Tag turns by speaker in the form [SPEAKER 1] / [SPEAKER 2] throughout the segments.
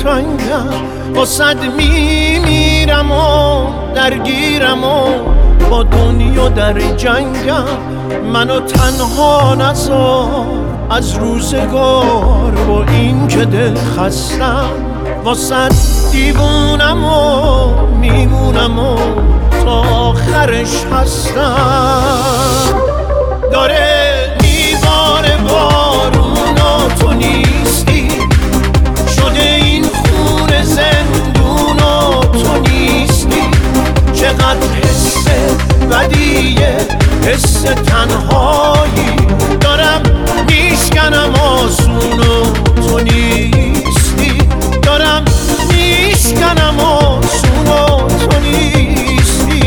[SPEAKER 1] دلتنگم، واسد میمیرم و درگیرم و با دنیا در جنگم. منو تنها نذار از روزگار، با این که دل خستم واسد دیوونم و میمونم و تا آخرش هستم. داره میباره بارون و تو نیستی، شده این خون زندون و تو نیستی. چقدر حس بدیه، حس تنهایی، دارم میشکنم آسون و تو نیستی. دارم میشکنم آسون و تو نیستی.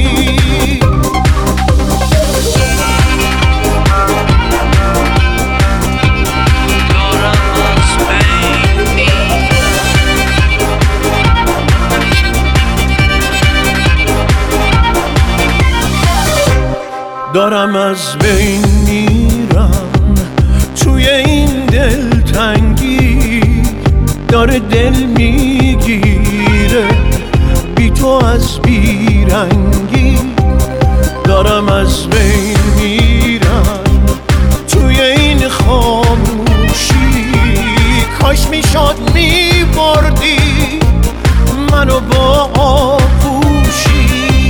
[SPEAKER 1] دارم از بین میرم توی این دلتنگی، داره دل میگیره بی تو از بیرنگی. دارم از بین میرم توی این خاموشی، کاش میشد میبردی منو با آغوشی.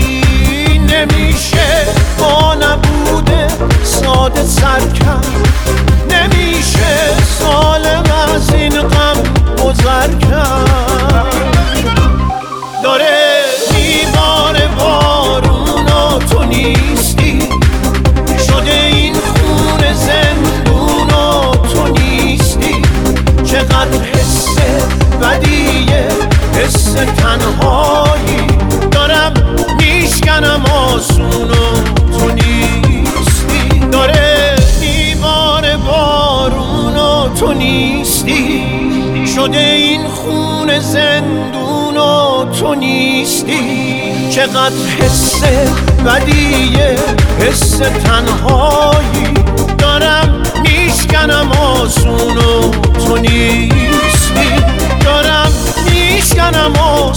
[SPEAKER 1] نمیشه با نبوده ساده سر کرد، نمیشه سالم از این غم گذر کرد. داره میباره بارون و تو نیستی، شده این خون زندون و تو نیستی. چقدر حس بدیه، حس تنهایی، دارم میشکنم آسون و تو نیستی. داره میباره بارون و تو نیستی، شده این خون زندون و تو نیستی. چقدر حس بدیه، حس تنهایی، دارم میشکنم آسون و تو نیستی. دارم میشکنم آسون